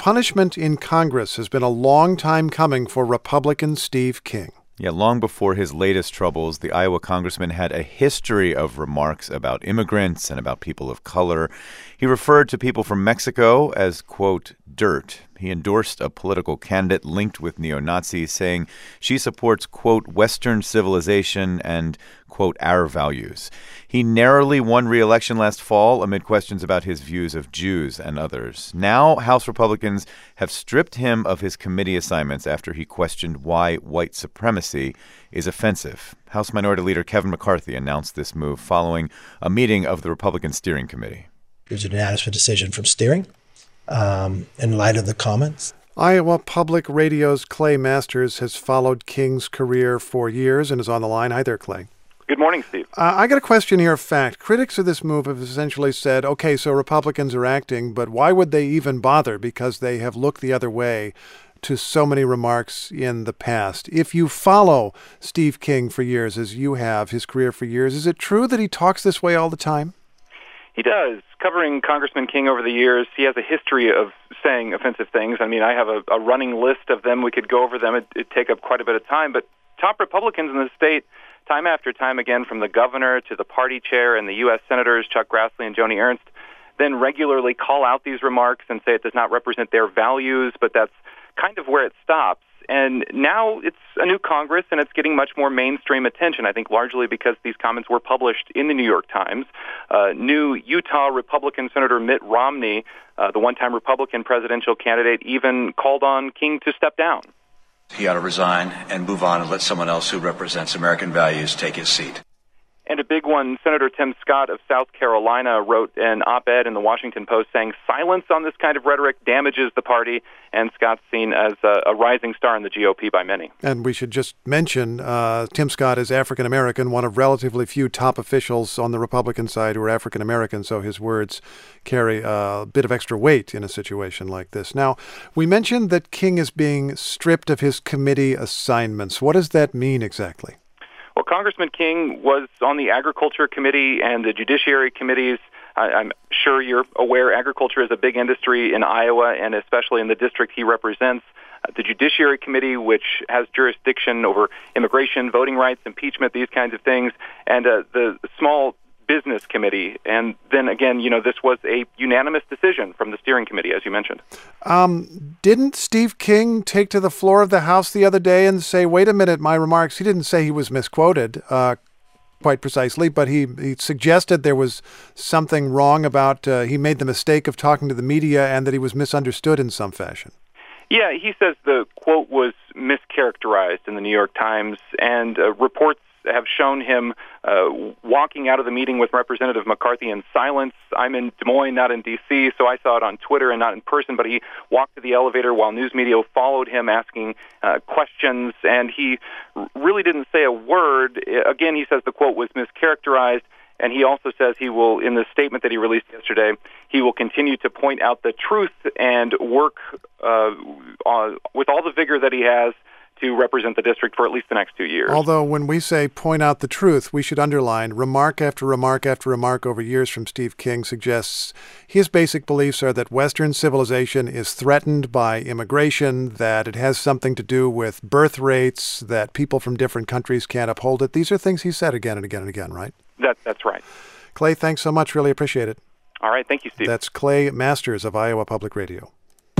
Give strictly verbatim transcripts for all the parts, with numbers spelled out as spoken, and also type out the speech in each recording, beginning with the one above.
punishment in Congress has been a long time coming for Republican Steve King. Yeah, long before his latest troubles, the Iowa congressman had a history of remarks about immigrants and about people of color. He referred to people from Mexico as, quote, dirt. He endorsed a political candidate linked with neo-Nazis, saying she supports, quote, Western civilization and, quote, our values. He narrowly won re-election last fall amid questions about his views of Jews and others. Now, House Republicans have stripped him of his committee assignments after he questioned why white supremacy is offensive. House Minority Leader Kevin McCarthy announced this move following a meeting of the Republican Steering Committee. It was a unanimous decision from steering um, in light of the comments. Iowa Public Radio's Clay Masters has followed King's career for years and is on the line. Hi there, Clay. Good morning, Steve. Uh, I got a question here of fact. Critics of this move have essentially said, okay, so Republicans are acting, but why would they even bother? Because they have looked the other way to so many remarks in the past. If you follow Steve King for years, as you have, his career for years, is it true that he talks this way all the time? He does. Covering Congressman King over the years, he has a history of saying offensive things. I mean, I have a, a running list of them. We could go over them. It, it'd take up quite a bit of time. But top Republicans in the state, time after time again, from the governor to the party chair and the U S senators, Chuck Grassley and Joni Ernst, then regularly call out these remarks and say it does not represent their values, but that's kind of where it stops. And now it's a new Congress, and it's getting much more mainstream attention, I think largely because these comments were published in the New York Times. Uh, new Utah Republican Senator Mitt Romney, uh, the one-time Republican presidential candidate, even called on King to step down. He ought to resign and move on and let someone else who represents American values take his seat. And a big one, Senator Tim Scott of South Carolina wrote an op-ed in the Washington Post saying silence on this kind of rhetoric damages the party, and Scott's seen as a, a rising star in the G O P by many. And we should just mention uh, Tim Scott is African-American, one of relatively few top officials on the Republican side who are African-American, so his words carry a bit of extra weight in a situation like this. Now, we mentioned that King is being stripped of his committee assignments. What does that mean exactly? Well, Congressman King was on the Agriculture Committee and the Judiciary Committees. I, I'm sure you're aware agriculture is a big industry in Iowa, and especially in the district he represents. Uh, the Judiciary Committee, which has jurisdiction over immigration, voting rights, impeachment, these kinds of things, and uh, the Small Business Committee. And then again, you know, this was a unanimous decision from the Steering Committee, as you mentioned. Um, didn't Steve King take to the floor of the House the other day and say, wait a minute, my remarks, he didn't say he was misquoted uh, quite precisely, but he, he suggested there was something wrong about, uh, he made the mistake of talking to the media and that he was misunderstood in some fashion. Yeah, he says the quote was mischaracterized in the New York Times, and uh, reports have shown him uh, walking out of the meeting with Representative McCarthy in silence. I'm in Des Moines, not in D C, so I saw it on Twitter and not in person, but he walked to the elevator while news media followed him asking uh, questions, and he really didn't say a word. Again, he says the quote was mischaracterized, and he also says he will, in the statement that he released yesterday, he will continue to point out the truth and work uh, uh, with all the vigor that he has to represent the district for at least the next two years. Although when we say point out the truth, we should underline remark after remark after remark over years from Steve King suggests his basic beliefs are that Western civilization is threatened by immigration, that it has something to do with birth rates, that people from different countries can't uphold it. These are things he said again and again and again, right? That, that's right. Clay, thanks so much. Really appreciate it. All right. Thank you, Steve. That's Clay Masters of Iowa Public Radio.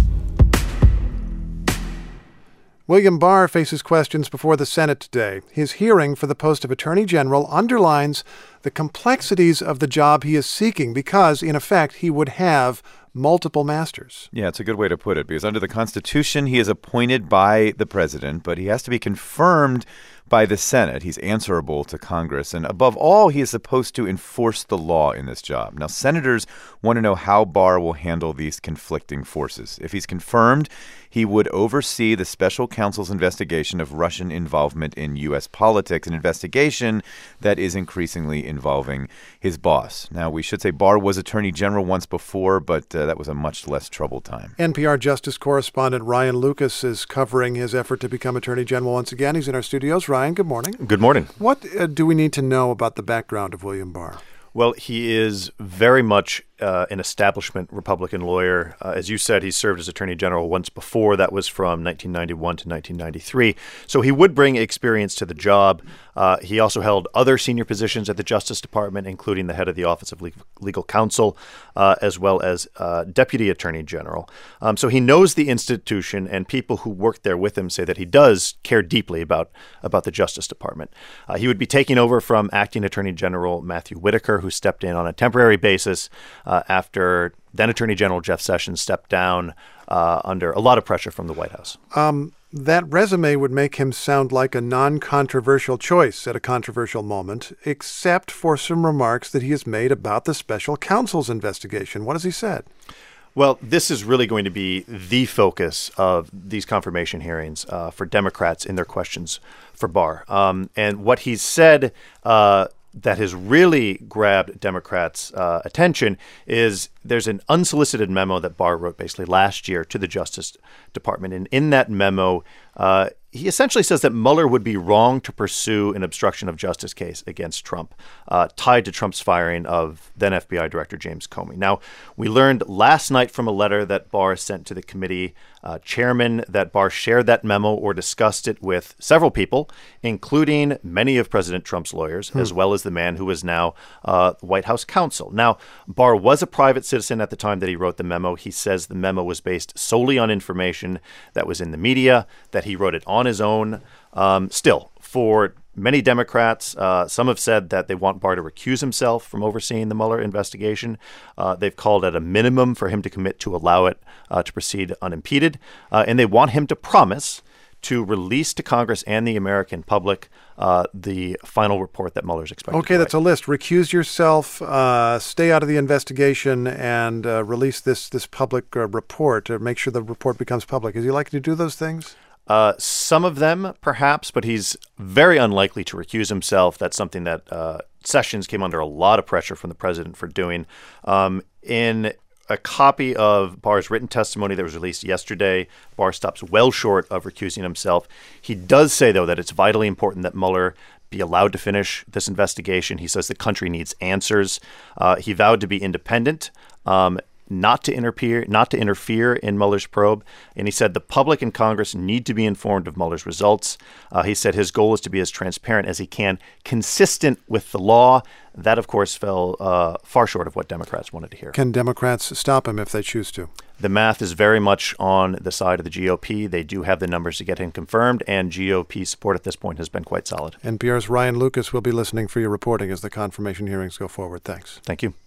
William Barr faces questions before the Senate today. His hearing for the post of Attorney General underlines the complexities of the job he is seeking because, in effect, he would have multiple masters. Yeah, it's a good way to put it, because under the Constitution, he is appointed by the president, but he has to be confirmed by the Senate. He's answerable to Congress. And above all, he is supposed to enforce the law in this job. Now, senators want to know how Barr will handle these conflicting forces. If he's confirmed, he would oversee the special counsel's investigation of Russian involvement in U S politics, an investigation that is increasingly involving his boss. Now, we should say Barr was Attorney General once before, but uh, that was a much less troubled time. N P R Justice correspondent Ryan Lucas is covering his effort to become Attorney General once again. He's in our studios. Ryan, good morning. Good morning. What uh, do we need to know about the background of William Barr? Well, he is very much uh, an establishment Republican lawyer. Uh, as you said, he served as Attorney General once before. That was from nineteen ninety-one to nineteen ninety-three. So he would bring experience to the job. Uh, he also held other senior positions at the Justice Department, including the head of the Office of Legal, Legal Counsel, uh, as well as uh, Deputy Attorney General. Um, so he knows the institution, and people who work there with him say that he does care deeply about, about the Justice Department. Uh, he would be taking over from Acting Attorney General Matthew Whitaker, who stepped in on a temporary basis uh, after then Attorney General Jeff Sessions stepped down uh, under a lot of pressure from the White House. Um, that resume would make him sound like a non-controversial choice at a controversial moment, except for some remarks that he has made about the special counsel's investigation. What has he said? Well, this is really going to be the focus of these confirmation hearings uh, for Democrats in their questions for Barr. Um, and what he's said uh, that has really grabbed Democrats' uh, attention is there's an unsolicited memo that Barr wrote basically last year to the Justice Department. And in that memo, uh, he essentially says that Mueller would be wrong to pursue an obstruction of justice case against Trump, uh, tied to Trump's firing of then F B I Director James Comey. Now, we learned last night from a letter that Barr sent to the committee uh, chairman that Barr shared that memo or discussed it with several people, including many of President Trump's lawyers, hmm. as well as the man who is now uh, White House counsel. Now, Barr was a private citizen at the time that he wrote the memo. He says the memo was based solely on information that was in the media, that he wrote it on his own. Um, still, for many Democrats, uh, some have said that they want Barr to recuse himself from overseeing the Mueller investigation. Uh, they've called it a minimum for him to commit to allow it uh, to proceed unimpeded. Uh, and they want him to promise to release to Congress and the American public uh, the final report that Mueller's expected. Okay, that's a list. Recuse yourself, uh, stay out of the investigation, and uh, release this this public uh, report, or make sure the report becomes public. Is he likely to do those things? Uh, some of them, perhaps, but he's very unlikely to recuse himself. That's something that uh, Sessions came under a lot of pressure from the president for doing. Um, in a copy of Barr's written testimony that was released yesterday, Barr stops well short of recusing himself. He does say, though, that it's vitally important that Mueller be allowed to finish this investigation. He says the country needs answers. Uh, he vowed to be independent, um, not to interfere, not to interfere in Mueller's probe. And he said the public and Congress need to be informed of Mueller's results. Uh, he said his goal is to be as transparent as he can, consistent with the law. That, of course, fell uh, far short of what Democrats wanted to hear. Can Democrats stop him if they choose to? The math is very much on the side of the G O P. They do have the numbers to get him confirmed, and G O P support at this point has been quite solid. N P R's Ryan Lucas will be listening for your reporting as the confirmation hearings go forward. Thanks. Thank you.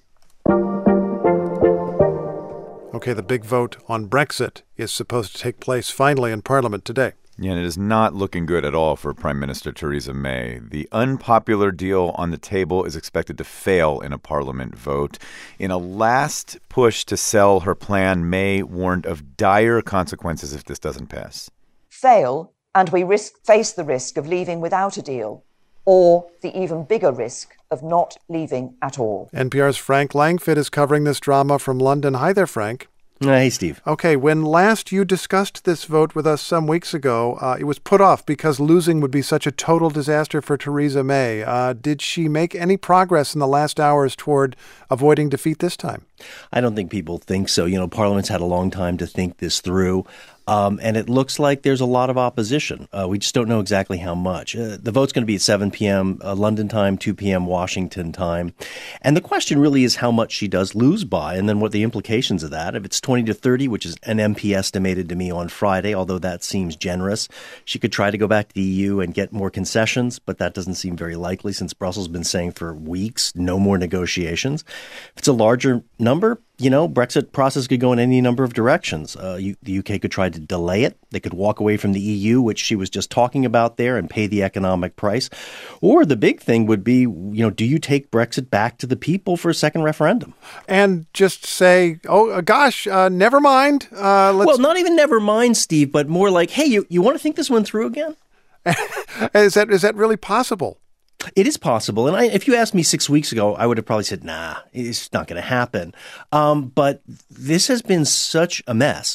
Okay, the big vote on Brexit is supposed to take place finally in Parliament today. Yeah, and it is not looking good at all for Prime Minister Theresa May. The unpopular deal on the table is expected to fail in a Parliament vote. In a last push to sell her plan, May warned of dire consequences if this doesn't pass. Fail, and we risk face the risk of leaving without a deal, or the even bigger risk of not leaving at all. N P R's Frank Langfitt is covering this drama from London. Hi there, Frank. Hey, Steve. Okay, when last you discussed this vote with us some weeks ago, uh, it was put off because losing would be such a total disaster for Theresa May. Uh, did she make any progress in the last hours toward avoiding defeat this time? I don't think people think so. You know, Parliament's had a long time to think this through. Um, and it looks like there's a lot of opposition. Uh, we just don't know exactly how much. Uh, the vote's going to be at seven p.m. Uh, London time, two p.m. Washington time. And the question really is how much she does lose by, and then what the implications of that. If it's twenty to thirty, which is an M P estimated to me on Friday, although that seems generous, she could try to go back to the E U and get more concessions, but that doesn't seem very likely since Brussels has been saying for weeks, no more negotiations. If it's a larger number, you know, Brexit process could go in any number of directions. Uh, you, the U K could try to delay it. They could walk away from the E U, which she was just talking about there, and pay the economic price. Or the big thing would be, you know, do you take Brexit back to the people for a second referendum? And just say, oh, uh, gosh, uh, never mind. Uh, let's... Well, not even never mind, Steve, but more like, hey, you, you want to think this one through again? is that is that really possible? It is possible. And I, if you asked me six weeks ago, I would have probably said, nah, it's not going to happen. Um, but this has been such a mess.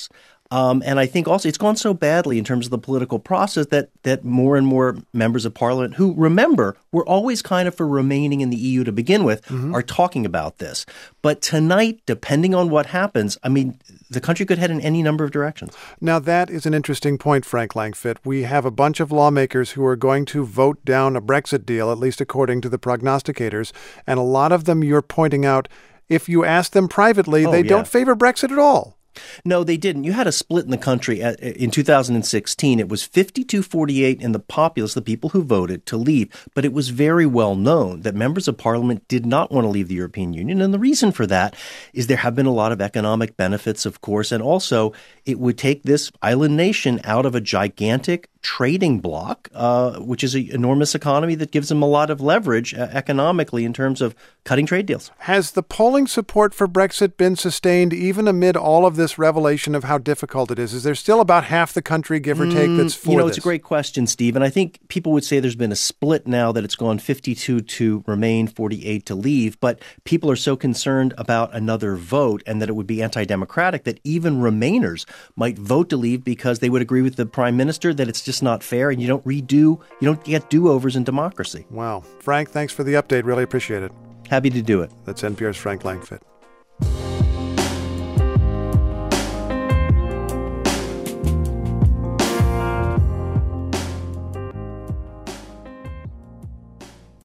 Um, and I think also it's gone so badly in terms of the political process that that more and more members of parliament who, remember, were always kind of for remaining in the E U to begin with, mm-hmm. are talking about this. But tonight, depending on what happens, I mean, the country could head in any number of directions. Now, that is an interesting point, Frank Langfitt. We have a bunch of lawmakers who are going to vote down a Brexit deal, at least according to the prognosticators. And a lot of them, you're pointing out, if you ask them privately, oh, they yeah. don't favor Brexit at all. No, they didn't. You had a split in the country. In two thousand sixteen, it was fifty-two forty-eight in the populace, the people who voted, to leave. But it was very well known that members of parliament did not want to leave the European Union. And the reason for that is there have been a lot of economic benefits, of course. And also, it would take this island nation out of a gigantic trading bloc, uh, which is an enormous economy that gives them a lot of leverage uh, economically in terms of cutting trade deals. Has the polling support for Brexit been sustained even amid all of this revelation of how difficult it is? Is there still about half the country, give or take, that's for this? You know, this? It's a great question, Steve. And I think people would say there's been a split now that it's gone fifty-two to remain, forty-eight to leave. But people are so concerned about another vote and that it would be anti-democratic that even Remainers might vote to leave because they would agree with the prime minister that it's just not fair and you don't redo, you don't get do-overs in democracy. Wow. Frank, thanks for the update. Really appreciate it. Happy to do it. That's N P R's Frank Langfitt.